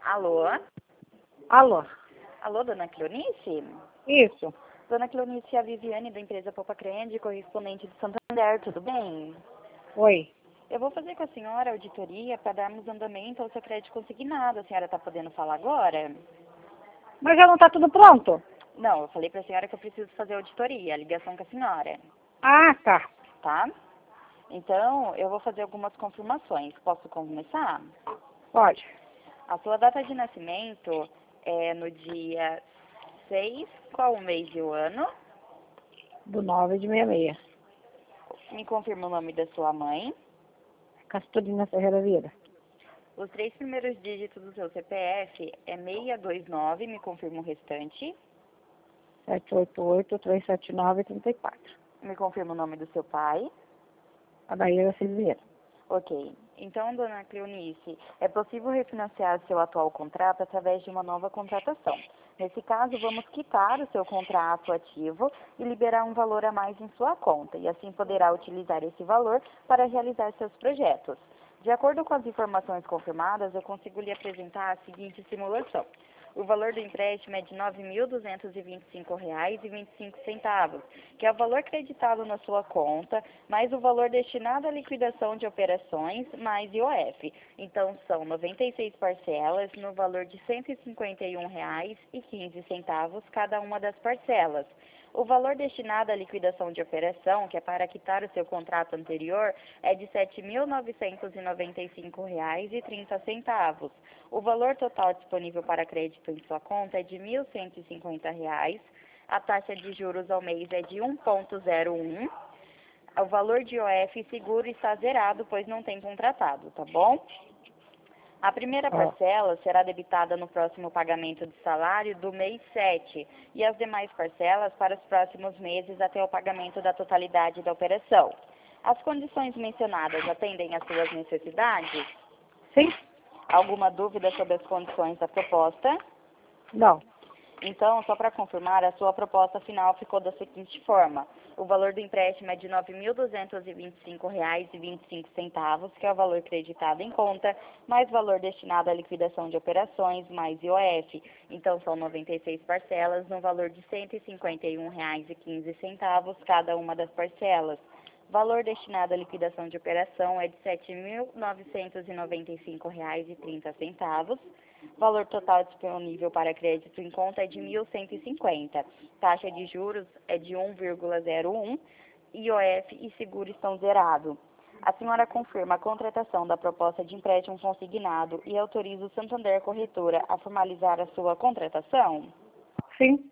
Alô? Alô? Alô, dona Cleonice? Isso. Dona Cleonice, é a Viviane da empresa Popa Crende, correspondente de Santander, tudo bem? Oi. Eu vou fazer com a senhora a auditoria para darmos andamento ao seu crédito consignado. A senhora está podendo falar agora? Mas já não está tudo pronto? Não, eu falei para a senhora que eu preciso fazer a auditoria, a ligação com a senhora, Ah, tá. tá? Então, eu vou fazer algumas confirmações. Posso começar? Pode. A sua data de nascimento é no dia 6, qual o mês e o ano? Do 9 de 66. Me confirma o nome da sua mãe. Casturina Ferreira Vieira. Os 3 primeiros dígitos do seu CPF é 629, me confirma o restante. 788-379-34. Me confirma o nome do seu pai. Adaíra Silveira. Ok. Então, dona Cleonice, é possível refinanciar seu atual contrato através de uma nova contratação. Nesse caso, vamos quitar o seu contrato ativo e liberar um valor a mais em sua conta, e assim poderá utilizar esse valor para realizar seus projetos. De acordo com as informações confirmadas, eu consigo lhe apresentar a seguinte simulação. O valor do empréstimo é de R$ 9.225,25, que é o valor creditado na sua conta, mais o valor destinado à liquidação de operações, mais IOF. Então, são 96 parcelas no valor de R$ 151,15 cada uma das parcelas. O valor destinado à liquidação de operação, que é para quitar o seu contrato anterior, é de R$ 7.995,30. O valor total disponível para crédito em sua conta é de R$ 1.150. A taxa de juros ao mês é de 1,01. O valor de IOF e seguro está zerado, pois não tem contratado, tá bom? A primeira parcela será debitada no próximo pagamento de salário do mês 7 e as demais parcelas para os próximos meses até o pagamento da totalidade da operação. As condições mencionadas atendem às suas necessidades? Sim? Alguma dúvida sobre as condições da proposta? Não. Então, só para confirmar, a sua proposta final ficou da seguinte forma. O valor do empréstimo é de R$ 9.225,25, que é o valor creditado em conta, mais valor destinado à liquidação de operações, mais IOF. Então, são 96 parcelas, no valor de R$ 151,15 cada uma das parcelas. Valor destinado à liquidação de operação é de R$ 7.995,30. Valor total disponível para crédito em conta é de R$ 1.150. Taxa de juros é de 1,01. IOF e seguro estão zerados. A senhora confirma a contratação da proposta de empréstimo consignado e autoriza o Santander Corretora a formalizar a sua contratação? Sim.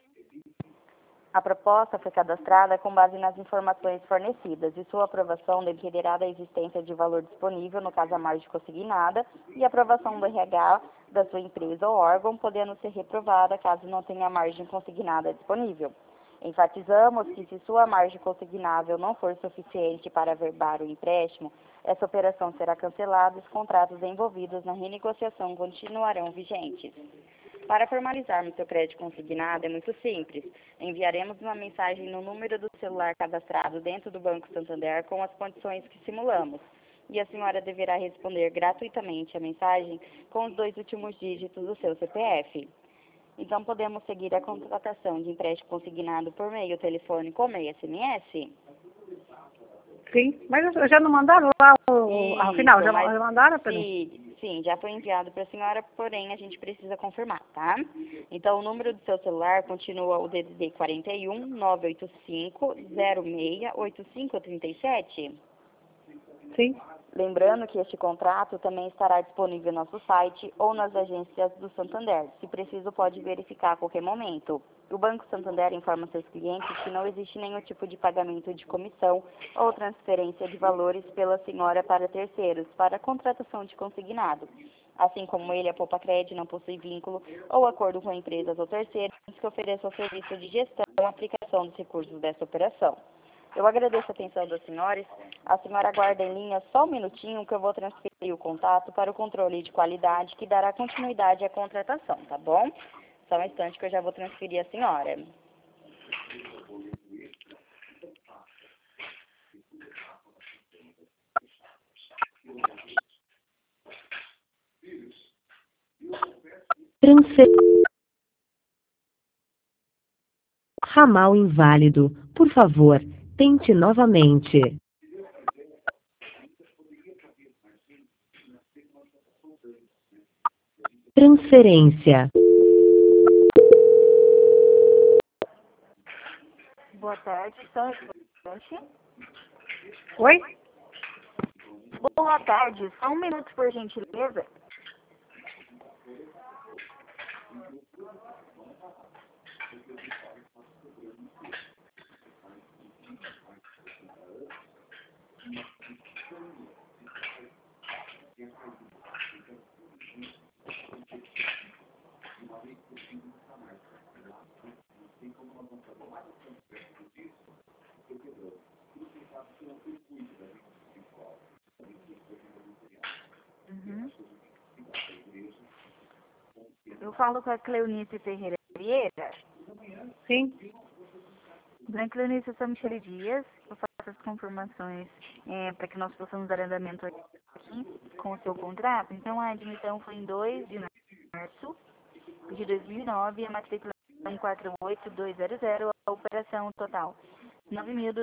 A proposta foi cadastrada com base nas informações fornecidas e sua aprovação dependerá da existência de valor disponível, no caso a margem consignada, e aprovação do RH da sua empresa ou órgão, podendo ser reprovada caso não tenha margem consignada disponível. Enfatizamos que se sua margem consignável não for suficiente para averbar o empréstimo, essa operação será cancelada e os contratos envolvidos na renegociação continuarão vigentes. Para formalizarmos seu crédito consignado é muito simples. Enviaremos uma mensagem no número do celular cadastrado dentro do Banco Santander com as condições que simulamos. E a senhora deverá responder gratuitamente a mensagem com os 2 últimos dígitos do seu CPF. Então, podemos seguir a contratação de empréstimo consignado por meio telefônico ou meio SMS? Sim. Mas já não mandaram lá ao final? Já mandaram para mim? Sim, já foi enviado para a senhora, porém a gente precisa confirmar, tá? Então, o número do seu celular continua o DDD 41 985 06 8537? Sim. Lembrando que este contrato também estará disponível no nosso site ou nas agências do Santander. Se preciso, pode verificar a qualquer momento. O Banco Santander informa seus clientes que não existe nenhum tipo de pagamento de comissão ou transferência de valores pela senhora para terceiros, para a contratação de consignado. Assim como ele, a Poupa Cred não possui vínculo ou acordo com empresas ou terceiros que ofereçam o serviço de gestão e aplicação dos recursos dessa operação. Eu agradeço a atenção das senhoras. A senhora aguarda em linha só um minutinho que eu vou transferir o contato para o controle de qualidade que dará continuidade à contratação, tá bom? Só um instante que eu já vou transferir a senhora. Transfer... Ramal inválido. Por favor, tente novamente. Transferência. Boa tarde, só um instante. Oi? Boa tarde, só um minuto, por gentileza. Uhum. Eu falo com a Cleonice Ferreira Vieira. Sim. Dona Cleonice, eu sou Michele Dias. Eu faço as confirmações para que nós possamos dar andamento aqui com o seu contrato. Então, a admissão foi em 2 de março de 2009 e a matrícula é 48200, a operação total R$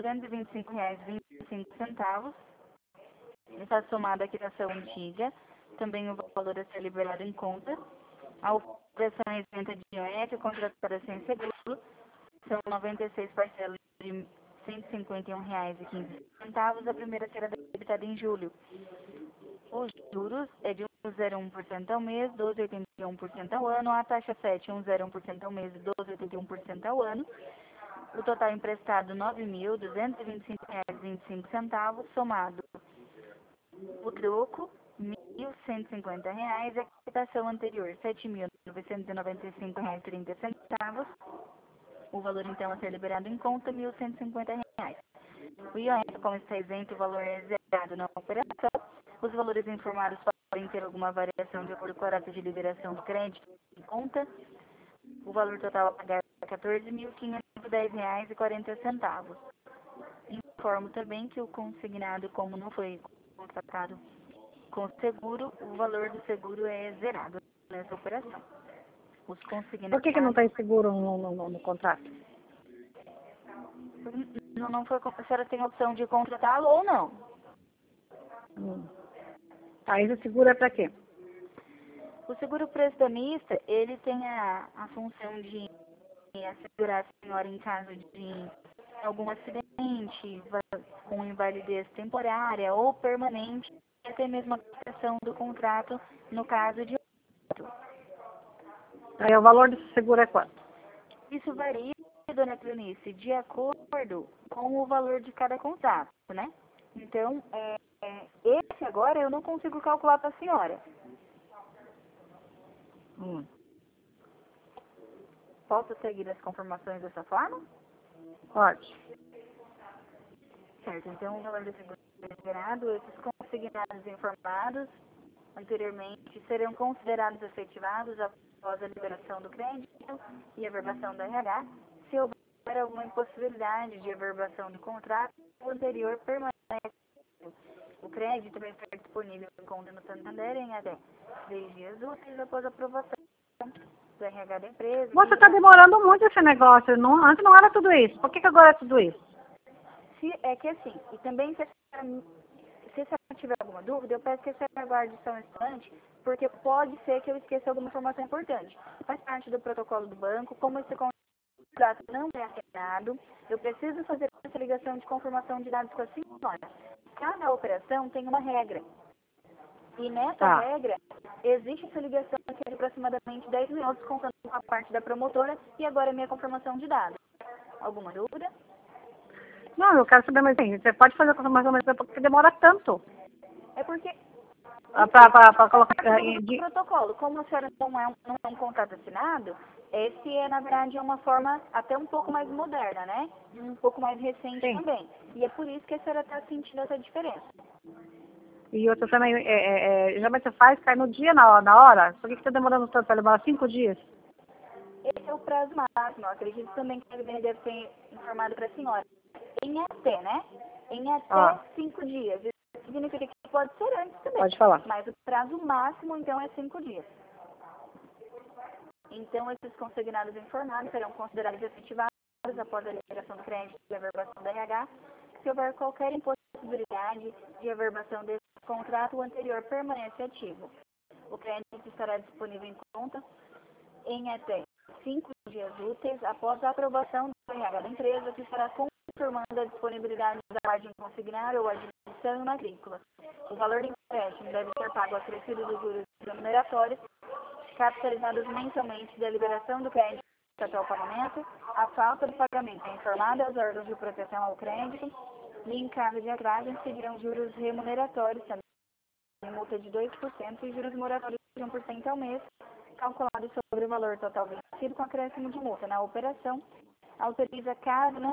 9.225,25. Está somada a quitação antiga, também o valor a ser liberado em conta. A operação é isenta de IOF, contratada sem seguro, são 96 parcelas de R$ 151,15. A primeira será debitada em julho. Os juros é de 1,01% ao mês, 12,81% ao ano. A taxa 7, 1,01% ao mês e 12,81% ao ano. O total emprestado R$ 9.225,25, somado o troco R$ 1.150 e a quitação anterior R$ 7.995,30. O valor então a ser liberado em conta R$ 1.150. O IOF, como está isento, o valor é zerado na operação. Os valores informados podem ter alguma variação de acordo com a data de liberação do crédito em conta. O valor total a pagar é R$ 14.510,40. Informo também que o consignado, como não foi contratado com seguro, o valor do seguro é zerado nessa operação. Os consignados... Por que não tem seguro no contrato? Não foi, a senhora tem a opção de contratá-lo ou não. Aí esse seguro é para quê? O seguro prestamista, ele tem a função de assegurar a senhora em caso de algum acidente, com invalidez temporária ou permanente, e até mesmo a quitação do contrato no caso de óbito. Aí o valor desse seguro é quanto? Isso varia, dona Cleonice, de acordo com o valor de cada contrato, né? Então, esse agora eu não consigo calcular para a senhora. Posso seguir as confirmações dessa forma? Pode. Certo, então o valor do seguro é liberado, esses consignados informados anteriormente serão considerados efetivados após a liberação do crédito e a verbação da RH. Se houver alguma impossibilidade de averbação do contrato, o anterior permanece. O crédito vai estar disponível em conta no Santander em até 3 dias úteis após a aprovação do RH da empresa. Você está demorando muito esse negócio. Antes não era tudo isso. Por que agora é tudo isso? É que assim, e também se a senhora tiver alguma dúvida, eu peço que a senhora aguarde só um instante, porque pode ser que eu esqueça alguma informação importante. Faz parte do protocolo do banco, como esse contrato não é assinado, eu preciso fazer essa ligação de confirmação de dados com a senhora. Cada operação tem uma regra. E nessa regra, existe essa ligação que é de aproximadamente 10 minutos, contando com a parte da promotora, e agora a minha confirmação de dados. Alguma dúvida? Não, eu quero saber, mas assim, você pode fazer a confirmação, mas por que demora tanto? É porque... Para colocar... protocolo, como a senhora não é um contrato assinado, esse é, na verdade, uma forma até um pouco mais moderna, né? Um pouco mais recente também. E é por isso que a senhora está sentindo essa diferença. E outra também, geralmente você faz, cai no dia, na hora? Por que está demorando tanto? Vai levar 5 dias? Esse é o prazo máximo. Eu acredito também que ele deve ser informado para a senhora. Em até, né? Em até 5 dias. Isso significa que pode ser antes também. Pode falar. Mas o prazo máximo, então, é 5 dias. Então, esses consignados informados serão considerados efetivados após a liberação do crédito e averbação do RH, se houver qualquer impossibilidade de averbação desse contrato, o anterior permanece ativo. O crédito estará disponível em conta em até 5 dias úteis após a aprovação do RH da empresa, que estará confirmando a disponibilidade da margem consignada ou admissão na agrícola. O valor do empréstimo deve ser pago acrescido dos juros remuneratórios, capitalizados mensalmente da liberação do crédito até o pagamento. A falta de pagamento é informada aos órgãos de proteção ao crédito e, em caso de atraso, seguirão juros remuneratórios, também multa de 2% e juros moratórios de 1% ao mês, calculado sobre o valor total vencido com acréscimo de multa. Na operação, autoriza, caso não